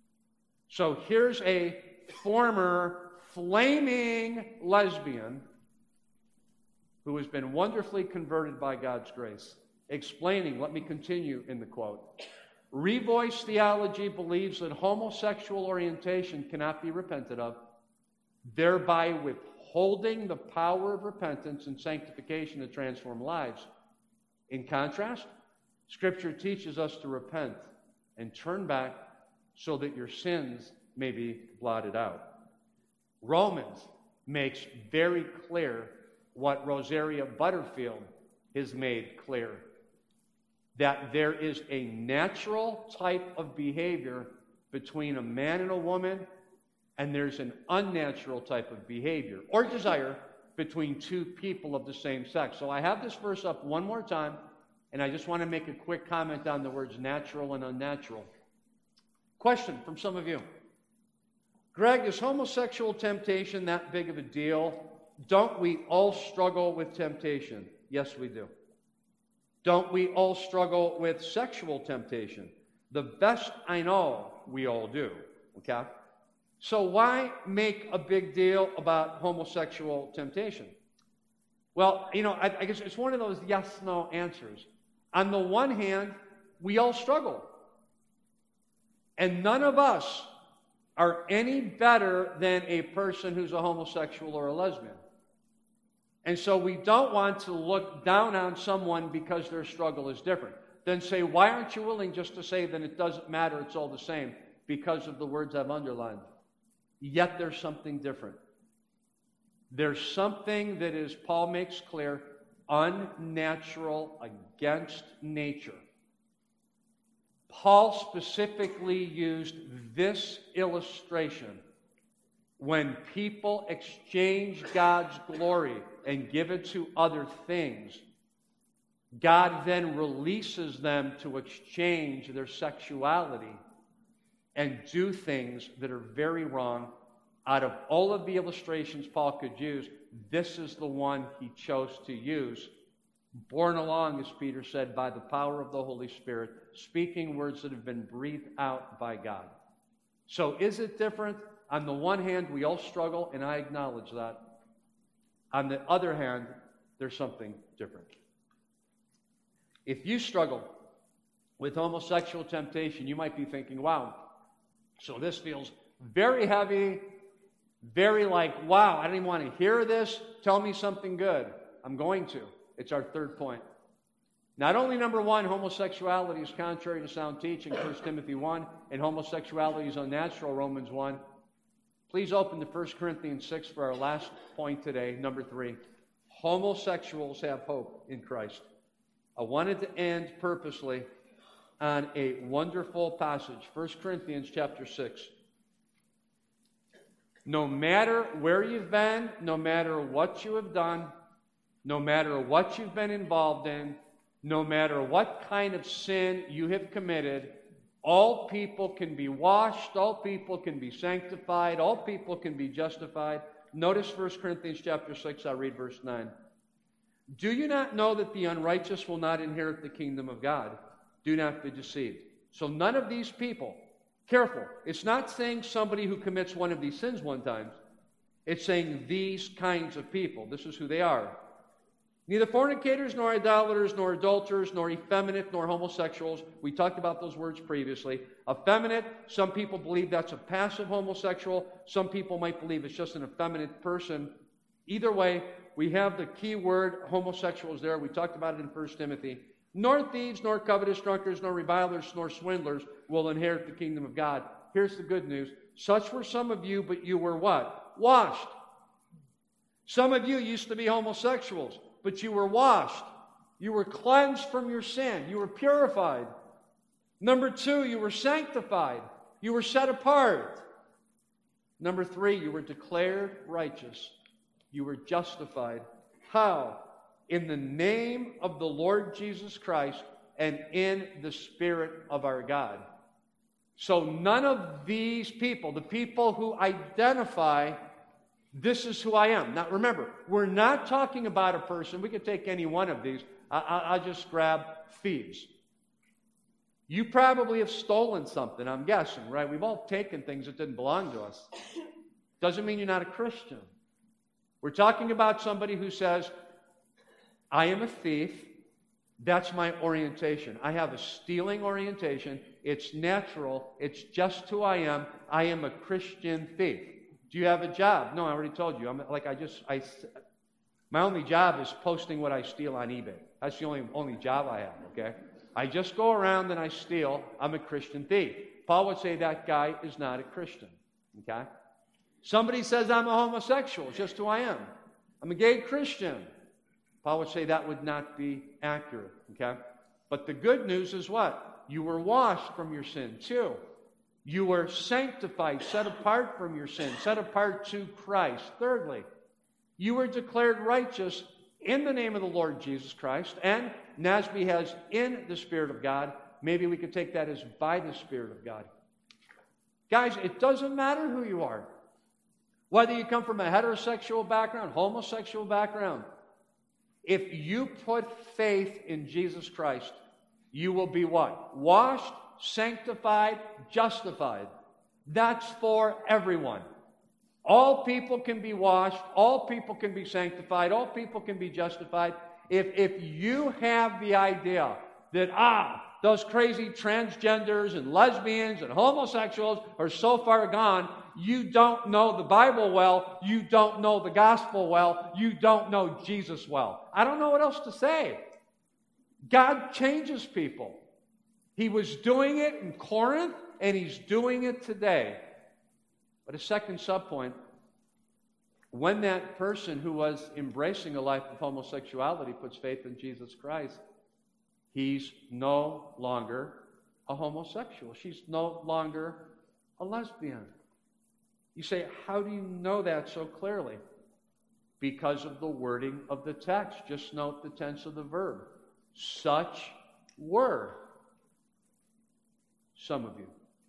So here's a former flaming lesbian who has been wonderfully converted by God's grace, explaining, let me continue in the quote, "Revoice theology believes that homosexual orientation cannot be repented of, thereby withholding the power of repentance and sanctification to transform lives. In contrast, Scripture teaches us to repent and turn back so that your sins may be blotted out." Romans makes very clear what Rosaria Butterfield has made clear, that there is a natural type of behavior between a man and a woman, and there's an unnatural type of behavior or desire between two people of the same sex. So I have this verse up one more time, and I just want to make a quick comment on the words natural and unnatural. Question from some of you. Greg, is homosexual temptation that big of a deal? Don't we all struggle with temptation? Yes, we do. Don't we all struggle with sexual temptation? The best I know, we all do. Okay? So why make a big deal about homosexual temptation? Well, you know, I, I guess it's one of those yes-no answers. On the one hand, we all struggle. And none of us are any better than a person who's a homosexual or a lesbian. And so we don't want to look down on someone because their struggle is different. Then say, why aren't you willing just to say that it doesn't matter, it's all the same, because of the words I've underlined? Yet there's something different. There's something that is, Paul makes clear, unnatural, against nature. Paul specifically used this illustration when people exchange God's glory and give it to other things. God then releases them to exchange their sexuality and do things that are very wrong. Out of all of the illustrations Paul could use, this is the one he chose to use. Borne along, as Peter said, by the power of the Holy Spirit, speaking words that have been breathed out by God. So is it different? On the one hand, we all struggle, and I acknowledge that. On the other hand, there's something different. If you struggle with homosexual temptation, you might be thinking, wow, so this feels very heavy, very like, wow, I don't even want to hear this. Tell me something good. I'm going to. It's our third point. Not only, number one, homosexuality is contrary to sound teaching, First Timothy one, and homosexuality is unnatural, Romans one. Please open to First Corinthians six for our last point today, number three. Homosexuals have hope in Christ. I wanted to end purposely on a wonderful passage, First Corinthians chapter six. No matter where you've been, no matter what you have done, no matter what you've been involved in, no matter what kind of sin you have committed, all people can be washed, all people can be sanctified, all people can be justified. Notice First Corinthians chapter six, I'll read verse nine. Do you not know that the unrighteous will not inherit the kingdom of God? Do not be deceived. So none of these people, careful, it's not saying somebody who commits one of these sins one time. It's saying these kinds of people. This is who they are. Neither fornicators, nor idolaters, nor adulterers, nor effeminate, nor homosexuals. We talked about those words previously. Effeminate, some people believe that's a passive homosexual. Some people might believe it's just an effeminate person. Either way, we have the key word homosexuals there. We talked about it in First Timothy. Nor thieves, nor covetous, drunkards, nor revilers, nor swindlers will inherit the kingdom of God. Here's the good news. Such were some of you, but you were what? Washed. Some of you used to be homosexuals, but you were washed. You were cleansed from your sin. You were purified. Number two, you were sanctified. You were set apart. Number three, you were declared righteous. You were justified. How? In the name of the Lord Jesus Christ and in the Spirit of our God. So none of these people, the people who identify, this is who I am. Now remember, we're not talking about a person. We could take any one of these. I, I, I'll just grab thieves. You probably have stolen something, I'm guessing, right? We've all taken things that didn't belong to us. Doesn't mean you're not a Christian. We're talking about somebody who says, I am a thief. That's my orientation. I have a stealing orientation. It's natural. It's just who I am. I am a Christian thief. Do you have a job? No, I already told you. I'm like I just I. My only job is posting what I steal on eBay. That's the only only job I have. Okay, I just go around and I steal. I'm a Christian thief. Paul would say that guy is not a Christian. Okay, somebody says I'm a homosexual. It's just who I am. I'm a gay Christian. Paul would say that would not be accurate, okay? But the good news is what? You were washed from your sin, too. You were sanctified, set apart from your sin, set apart to Christ. Thirdly, you were declared righteous in the name of the Lord Jesus Christ, and Nasby has in the Spirit of God. Maybe we could take that as by the Spirit of God. Guys, it doesn't matter who you are. Whether you come from a heterosexual background, homosexual background, if you put faith in Jesus Christ, you will be what? Washed, sanctified, justified. That's for everyone. All people can be washed. All people can be sanctified. All people can be justified. If, if you have the idea that, ah, those crazy transgenders and lesbians and homosexuals are so far gone, you don't know the Bible well, you don't know the gospel well, you don't know Jesus well. I don't know what else to say. God changes people. He was doing it in Corinth, and He's doing it today. But a second subpoint, when that person who was embracing a life of homosexuality puts faith in Jesus Christ, he's no longer a homosexual. She's no longer a lesbian. You say, how do you know that so clearly? Because of the wording of the text. Just note the tense of the verb. Such were some of you.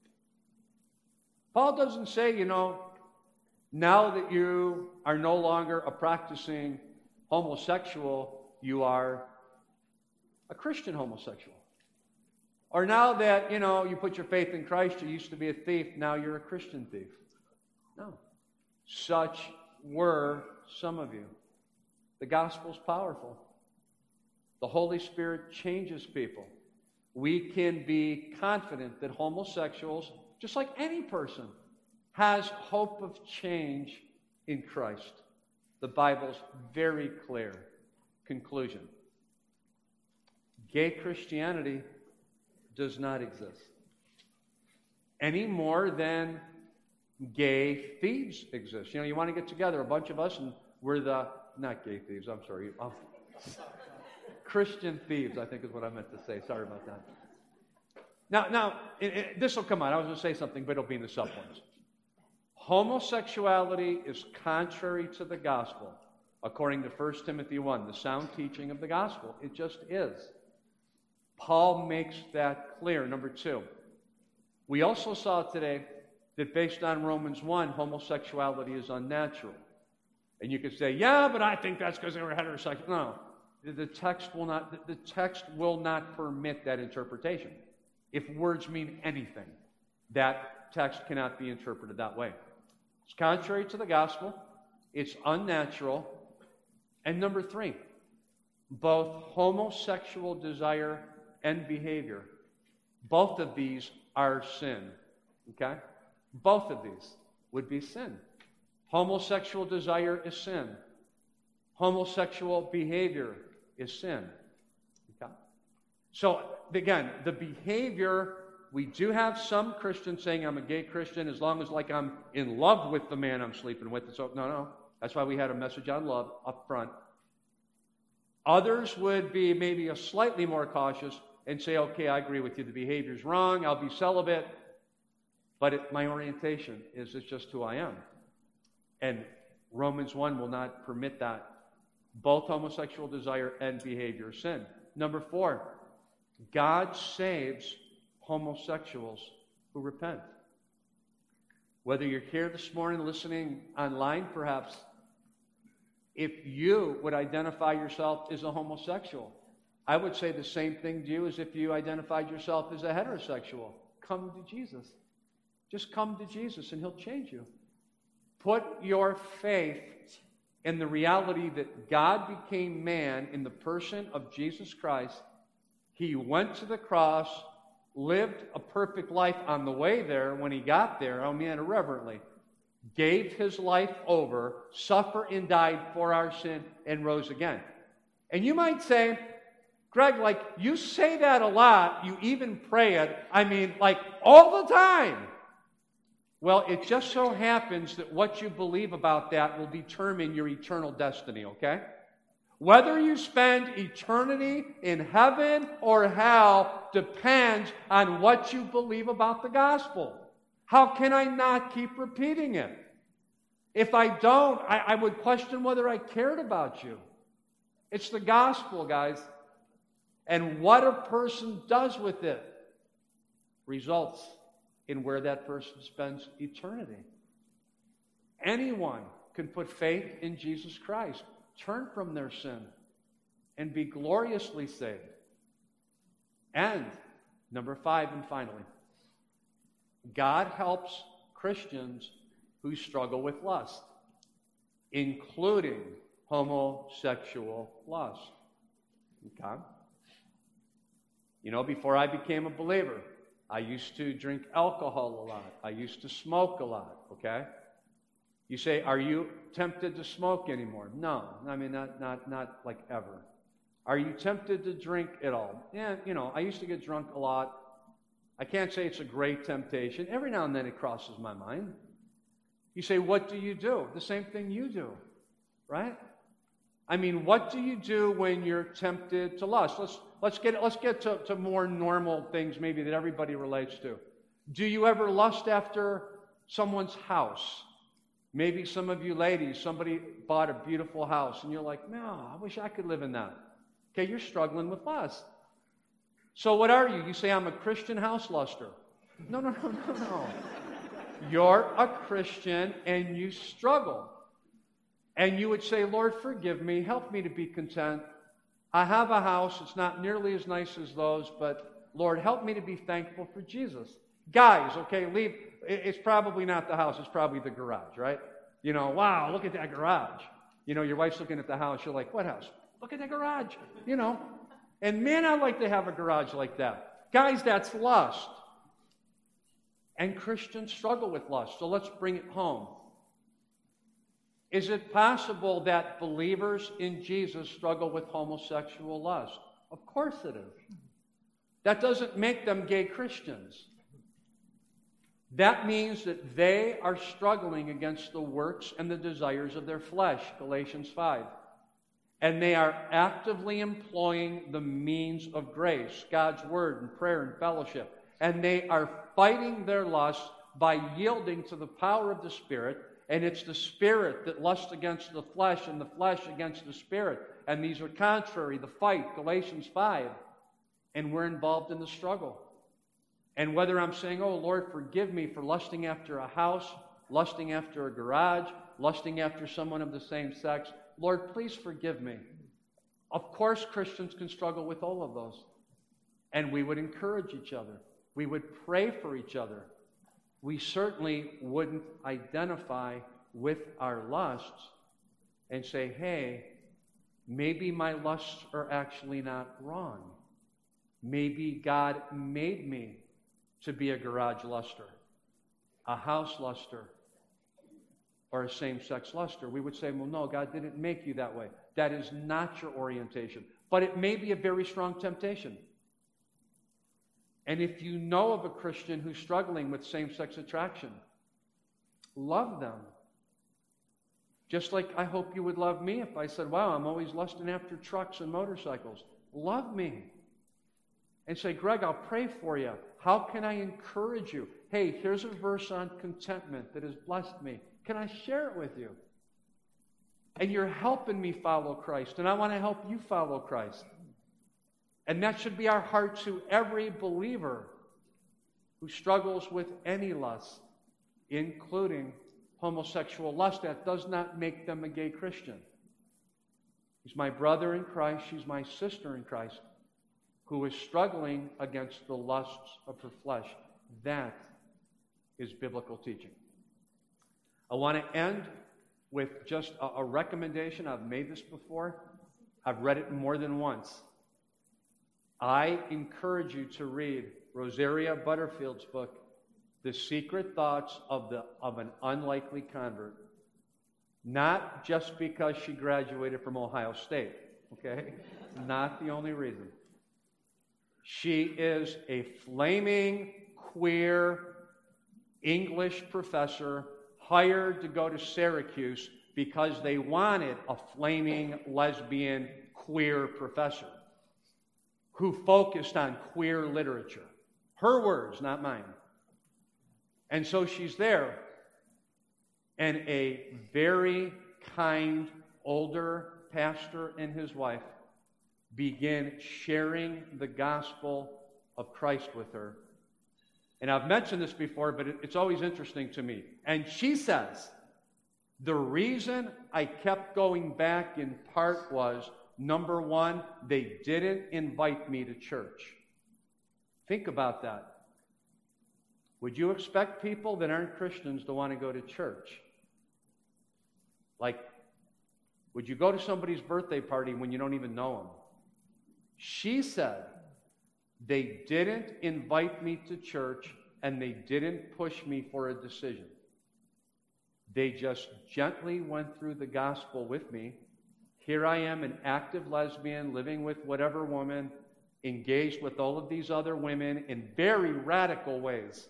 Paul doesn't say, you know, now that you are no longer a practicing homosexual, you are a Christian homosexual. Or now that, you know, you put your faith in Christ, you used to be a thief, now you're a Christian thief. No. Such were some of you. The gospel's powerful. The Holy Spirit changes people. We can be confident that homosexuals, just like any person, has hope of change in Christ. The Bible's very clear. Conclusion. Gay Christianity does not exist any more than gay thieves exist. You know, you want to get together, a bunch of us, and we're the, not gay thieves, I'm sorry. Oh, Christian thieves, I think is what I meant to say. Sorry about that. Now, now this will come out. I was going to say something, but it'll be in the subpoints. Homosexuality is contrary to the gospel, according to First Timothy one, the sound teaching of the gospel. It just is. Paul makes that clear. Number two, we also saw today that based on Romans one, homosexuality is unnatural. And you could say, yeah, but I think that's because they were heterosexual. No. The text will not, the text will not permit that interpretation. If words mean anything, that text cannot be interpreted that way. It's contrary to the gospel. It's unnatural. And number three, both homosexual desire and behavior, both of these are sin. Okay? Both of these would be sin. Homosexual desire is sin. Homosexual behavior is sin. Okay? So, again, the behavior, we do have some Christians saying I'm a gay Christian as long as like I'm in love with the man I'm sleeping with. So, no, no. That's why we had a message on love up front. Others would be maybe a slightly more cautious and say, okay, I agree with you. The behavior's wrong. I'll be celibate. But it, my orientation is it's just who I am. And Romans one will not permit that. Both homosexual desire and behavior is sin. Number four, God saves homosexuals who repent. Whether you're here this morning listening online, perhaps, if you would identify yourself as a homosexual, I would say the same thing to you as if you identified yourself as a heterosexual. Come to Jesus. Just come to Jesus and He'll change you. Put your faith in the reality that God became man in the person of Jesus Christ. He went to the cross, lived a perfect life on the way there. When He got there, I mean irreverently, gave His life over, suffered and died for our sin, and rose again. And you might say, Greg, like, you say that a lot, you even pray it, I mean, like, all the time. Well, it just so happens that what you believe about that will determine your eternal destiny, okay? Whether you spend eternity in heaven or hell depends on what you believe about the gospel. How can I not keep repeating it? If I don't, I, I would question whether I cared about you. It's the gospel, guys. And what a person does with it results in where that person spends eternity. Anyone can put faith in Jesus Christ, turn from their sin, and be gloriously saved. And, number five and finally, God helps Christians who struggle with lust, including homosexual lust. Okay? You know, before I became a believer, I used to drink alcohol a lot. I used to smoke a lot, okay? You say, are you tempted to smoke anymore? No. I mean, not, not, not like ever. Are you tempted to drink at all? Yeah, you know, I used to get drunk a lot. I can't say it's a great temptation. Every now and then it crosses my mind. You say, what do you do? The same thing you do, right? I mean, what do you do when you're tempted to lust? Let's let's get let's get to, to more normal things maybe that everybody relates to. Do you ever lust after someone's house? Maybe some of you ladies, somebody bought a beautiful house and you're like, no, I wish I could live in that. Okay, you're struggling with lust. So what are you? You say, I'm a Christian house luster. No, no, no, no, no. You're a Christian and you struggle. And you would say, Lord, forgive me. Help me to be content. I have a house. It's not nearly as nice as those, but Lord, help me to be thankful for Jesus. Guys, okay, leave. It's probably not the house. It's probably the garage, right? You know, wow, look at that garage. You know, your wife's looking at the house. You're like, what house? Look at that garage. You know. And man, I'd like to have a garage like that. Guys, that's lust. And Christians struggle with lust. So let's bring it home. Is it possible that believers in Jesus struggle with homosexual lust? Of course it is. That doesn't make them gay Christians. That means that they are struggling against the works and the desires of their flesh, Galatians five. And they are actively employing the means of grace, God's word and prayer and fellowship. And they are fighting their lust by yielding to the power of the Spirit. And it's the Spirit that lusts against the flesh and the flesh against the Spirit. And these are contrary, the fight, Galatians five. And we're involved in the struggle. And whether I'm saying, oh, Lord, forgive me for lusting after a house, lusting after a garage, lusting after someone of the same sex, Lord, please forgive me. Of course, Christians can struggle with all of those. And we would encourage each other. We would pray for each other. We certainly wouldn't identify with our lusts and say, hey, maybe my lusts are actually not wrong. Maybe God made me to be a garage luster, a house luster, or a same-sex luster. We would say, well, no, God didn't make you that way. That is not your orientation. But it may be a very strong temptation. And if you know of a Christian who's struggling with same-sex attraction, love them. Just like I hope you would love me if I said, wow, I'm always lusting after trucks and motorcycles. Love me. And say, Greg, I'll pray for you. How can I encourage you? Hey, here's a verse on contentment that has blessed me. Can I share it with you? And you're helping me follow Christ, and I want to help you follow Christ. And that should be our heart to every believer who struggles with any lust, including homosexual lust. That does not make them a gay Christian. He's my brother in Christ. She's my sister in Christ who is struggling against the lusts of her flesh. That is biblical teaching. I want to end with just a, a recommendation. I've made this before. I've read it more than once. I encourage you to read Rosaria Butterfield's book, The Secret Thoughts of, the, of an Unlikely Convert. Not just because she graduated from Ohio State, okay? Not the only reason. She is a flaming, queer English professor hired to go to Syracuse because they wanted a flaming, lesbian, queer professor who focused on queer literature. Her words, not mine. And so she's there, and a very kind older pastor and his wife begin sharing the gospel of Christ with her. And I've mentioned this before, but it's always interesting to me. And she says, the reason I kept going back in part was, number one, they didn't invite me to church. Think about that. Would you expect people that aren't Christians to want to go to church? Like, would you go to somebody's birthday party when you don't even know them? She said, they didn't invite me to church and they didn't push me for a decision. They just gently went through the gospel with me. Here I am, an active lesbian, living with whatever woman, engaged with all of these other women in very radical ways.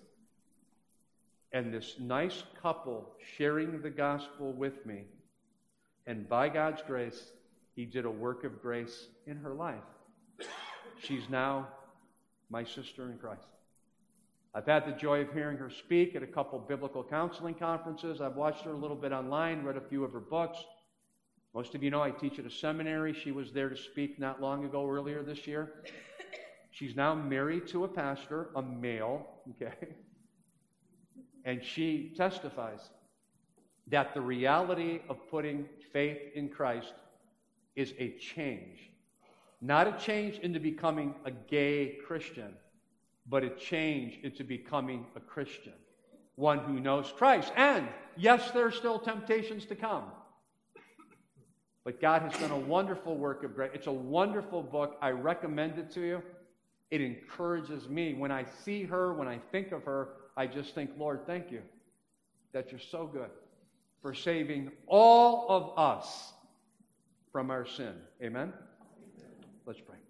And this nice couple sharing the gospel with me. And by God's grace, He did a work of grace in her life. She's now my sister in Christ. I've had the joy of hearing her speak at a couple biblical counseling conferences. I've watched her a little bit online, read a few of her books. Most of you know I teach at a seminary. She was there to speak not long ago, earlier this year. She's now married to a pastor, a male, okay? And she testifies that the reality of putting faith in Christ is a change. Not a change into becoming a gay Christian, but a change into becoming a Christian. One who knows Christ. And, yes, there are still temptations to come. But God has done a wonderful work of grace. It's a wonderful book. I recommend it to you. It encourages me. When I see her, when I think of her, I just think, Lord, thank you that you're so good for saving all of us from our sin. Amen? Let's pray.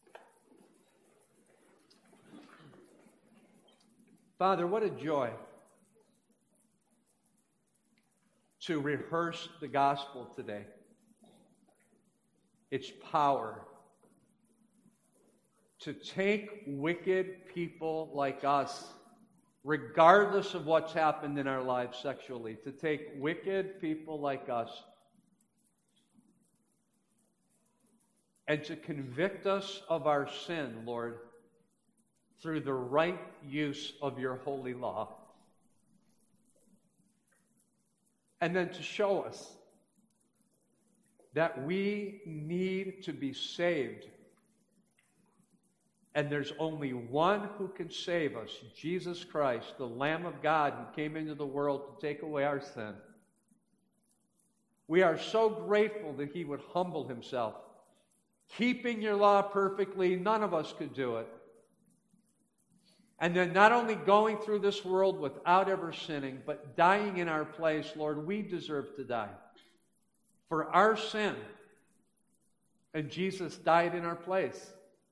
Father, what a joy to rehearse the gospel today. Its power to take wicked people like us, regardless of what's happened in our lives sexually, to take wicked people like us and to convict us of our sin, Lord, through the right use of your holy law. And then to show us that we need to be saved. And there's only one who can save us, Jesus Christ, the Lamb of God who came into the world to take away our sin. We are so grateful that he would humble himself. Keeping your law perfectly, none of us could do it. And then not only going through this world without ever sinning, but dying in our place. Lord, we deserve to die for our sin. And Jesus died in our place.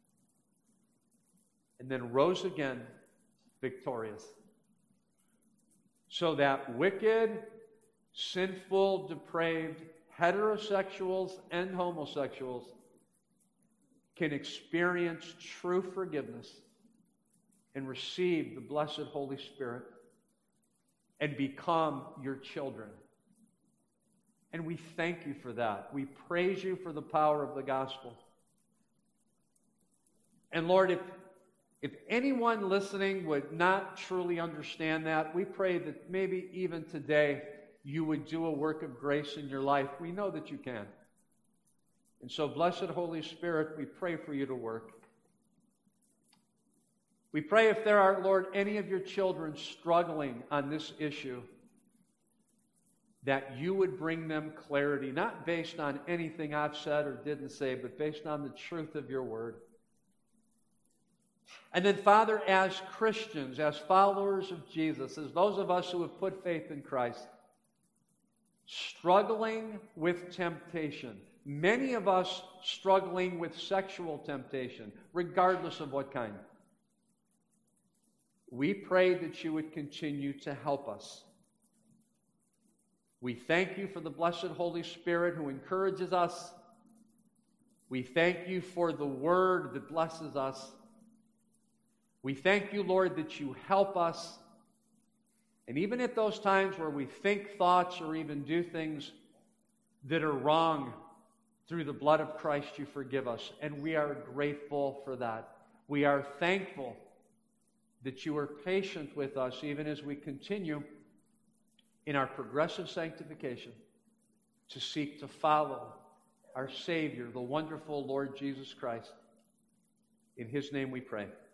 And then rose again victorious. So that wicked, sinful, depraved heterosexuals and homosexuals can experience true forgiveness and receive the blessed Holy Spirit and become your children. And we thank you for that. We praise you for the power of the gospel. And Lord, if, if anyone listening would not truly understand that, we pray that maybe even today you would do a work of grace in your life. We know that you can. And so, blessed Holy Spirit, we pray for you to work. We pray if there are, Lord, any of your children struggling on this issue, that you would bring them clarity, not based on anything I've said or didn't say, but based on the truth of your word. And then, Father, as Christians, as followers of Jesus, as those of us who have put faith in Christ, struggling with temptation, many of us struggling with sexual temptation, regardless of what kind, we pray that you would continue to help us. We thank you for the blessed Holy Spirit who encourages us. We thank you for the word that blesses us. We thank you, Lord, that you help us. And even at those times where we think thoughts or even do things that are wrong, through the blood of Christ you forgive us. And we are grateful for that. We are thankful that you are patient with us even as we continue in our progressive sanctification to seek to follow our Savior, the wonderful Lord Jesus Christ. In his name we pray.